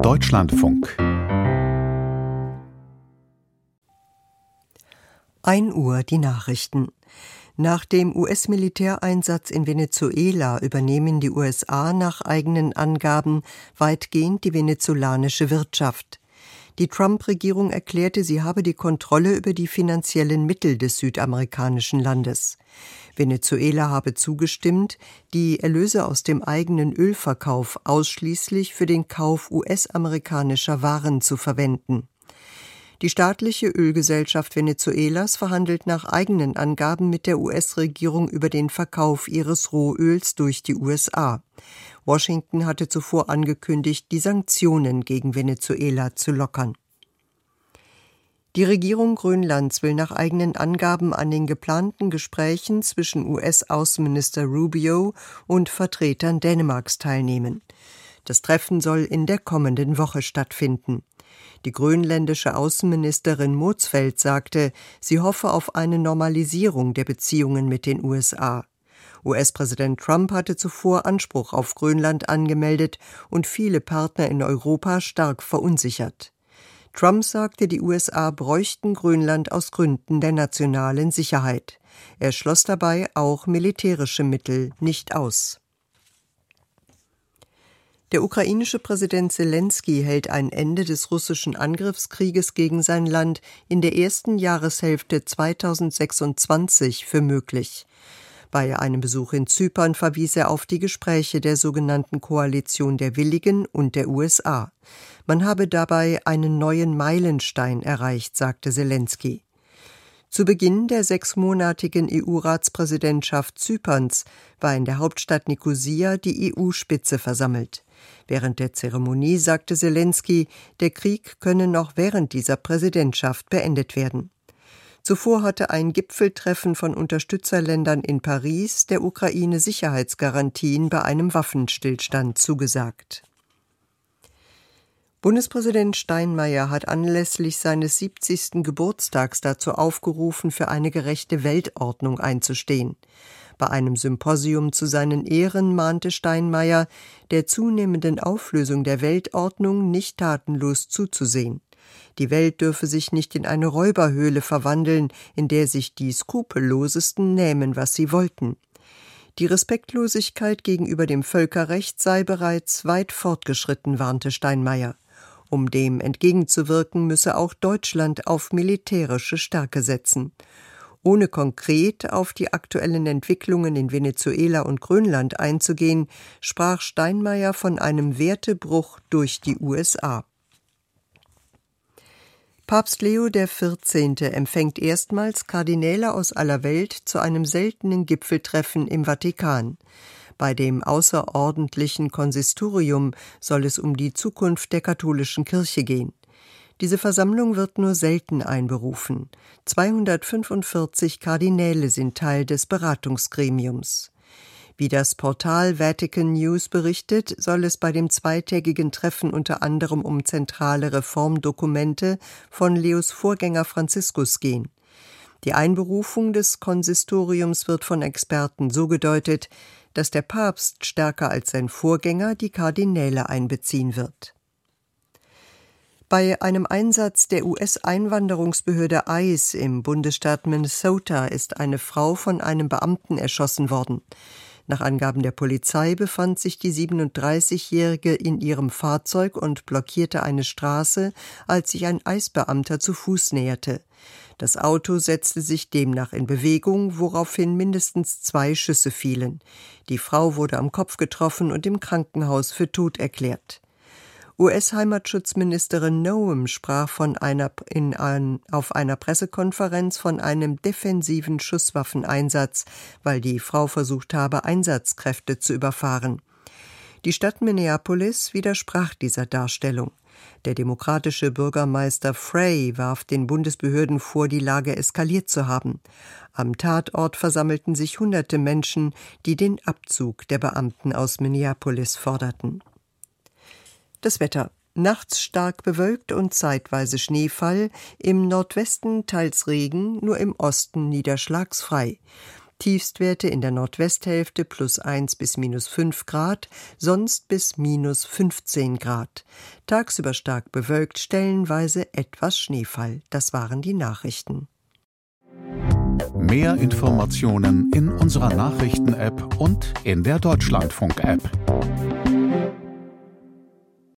Deutschlandfunk 1 Uhr die Nachrichten. Nach dem US-Militäreinsatz in Venezuela übernehmen die USA nach eigenen Angaben weitgehend die venezolanische Wirtschaft. Die Trump-Regierung erklärte, sie habe die Kontrolle über die finanziellen Mittel des südamerikanischen Landes. Venezuela habe zugestimmt, die Erlöse aus dem eigenen Ölverkauf ausschließlich für den Kauf US-amerikanischer Waren zu verwenden. Die staatliche Ölgesellschaft Venezuelas verhandelt nach eigenen Angaben mit der US-Regierung über den Verkauf ihres Rohöls durch die USA. Washington hatte zuvor angekündigt, die Sanktionen gegen Venezuela zu lockern. Die Regierung Grönlands will nach eigenen Angaben an den geplanten Gesprächen zwischen US-Außenminister Rubio und Vertretern Dänemarks teilnehmen. Das Treffen soll in der kommenden Woche stattfinden. Die grönländische Außenministerin Motzfeldt sagte, sie hoffe auf eine Normalisierung der Beziehungen mit den USA. US-Präsident Trump hatte zuvor Anspruch auf Grönland angemeldet und viele Partner in Europa stark verunsichert. Trump sagte, die USA bräuchten Grönland aus Gründen der nationalen Sicherheit. Er schloss dabei auch militärische Mittel nicht aus. Der ukrainische Präsident Selenskyj hält ein Ende des russischen Angriffskrieges gegen sein Land in der ersten Jahreshälfte 2026 für möglich. Bei einem Besuch in Zypern verwies er auf die Gespräche der sogenannten Koalition der Willigen und der USA. Man habe dabei einen neuen Meilenstein erreicht, sagte Selenskyj. Zu Beginn der 6-monatigen EU-Ratspräsidentschaft Zyperns war in der Hauptstadt Nikosia die EU-Spitze versammelt. Während der Zeremonie sagte Selenskyj, der Krieg könne noch während dieser Präsidentschaft beendet werden. Zuvor hatte ein Gipfeltreffen von Unterstützerländern in Paris der Ukraine Sicherheitsgarantien bei einem Waffenstillstand zugesagt. Bundespräsident Steinmeier hat anlässlich seines 70. Geburtstags dazu aufgerufen, für eine gerechte Weltordnung einzustehen. Bei einem Symposium zu seinen Ehren mahnte Steinmeier, der zunehmenden Auflösung der Weltordnung nicht tatenlos zuzusehen. Die Welt dürfe sich nicht in eine Räuberhöhle verwandeln, in der sich die Skrupellosesten nähmen, was sie wollten. Die Respektlosigkeit gegenüber dem Völkerrecht sei bereits weit fortgeschritten, warnte Steinmeier. Um dem entgegenzuwirken, müsse auch Deutschland auf militärische Stärke setzen. Ohne konkret auf die aktuellen Entwicklungen in Venezuela und Grönland einzugehen, sprach Steinmeier von einem Wertebruch durch die USA. Papst Leo XIV. Empfängt erstmals Kardinäle aus aller Welt zu einem seltenen Gipfeltreffen im Vatikan. Bei dem außerordentlichen Konsistorium soll es um die Zukunft der katholischen Kirche gehen. Diese Versammlung wird nur selten einberufen. 245 Kardinäle sind Teil des Beratungsgremiums. Wie das Portal Vatican News berichtet, soll es bei dem zweitägigen Treffen unter anderem um zentrale Reformdokumente von Leos Vorgänger Franziskus gehen. Die Einberufung des Konsistoriums wird von Experten so gedeutet, dass der Papst stärker als sein Vorgänger die Kardinäle einbeziehen wird. Bei einem Einsatz der US-Einwanderungsbehörde ICE im Bundesstaat Minnesota ist eine Frau von einem Beamten erschossen worden. Nach Angaben der Polizei befand sich die 37-Jährige in ihrem Fahrzeug und blockierte eine Straße, als sich ein ICE-Beamter zu Fuß näherte. Das Auto setzte sich demnach in Bewegung, woraufhin mindestens 2 Schüsse fielen. Die Frau wurde am Kopf getroffen und im Krankenhaus für tot erklärt. US-Heimatschutzministerin Noem sprach auf einer Pressekonferenz von einem defensiven Schusswaffeneinsatz, weil die Frau versucht habe, Einsatzkräfte zu überfahren. Die Stadt Minneapolis widersprach dieser Darstellung. Der demokratische Bürgermeister Frey warf den Bundesbehörden vor, die Lage eskaliert zu haben. Am Tatort versammelten sich hunderte Menschen, die den Abzug der Beamten aus Minneapolis forderten. Das Wetter. Nachts stark bewölkt und zeitweise Schneefall, im Nordwesten teils Regen, nur im Osten niederschlagsfrei. Tiefstwerte in der Nordwesthälfte +1 bis -5 Grad, sonst bis -15 Grad. Tagsüber stark bewölkt, stellenweise etwas Schneefall. Das waren die Nachrichten. Mehr Informationen in unserer Nachrichten-App und in der Deutschlandfunk-App.